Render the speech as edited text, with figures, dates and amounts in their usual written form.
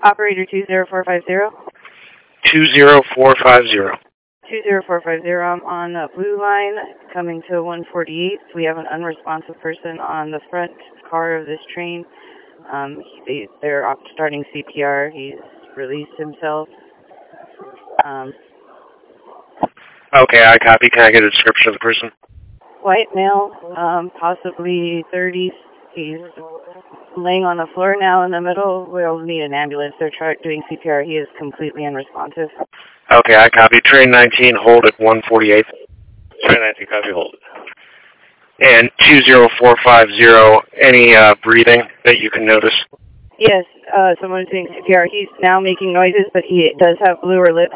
Operator 20450. 20450. 20450, I'm on the blue line, coming to 148. We have an unresponsive person on the front car of this train. They're starting CPR. He's released himself. Okay, I copy. Can I get a description of the person? White male, possibly 30s. He's laying on the floor now in the middle. We'll need an ambulance. They're doing CPR. He is completely unresponsive. Okay, I copy. Train 19, hold at 148. Train 19, copy, hold. And 20450, any breathing that you can notice? Yes, someone's doing CPR. He's now making noises, but he does have bluer lips.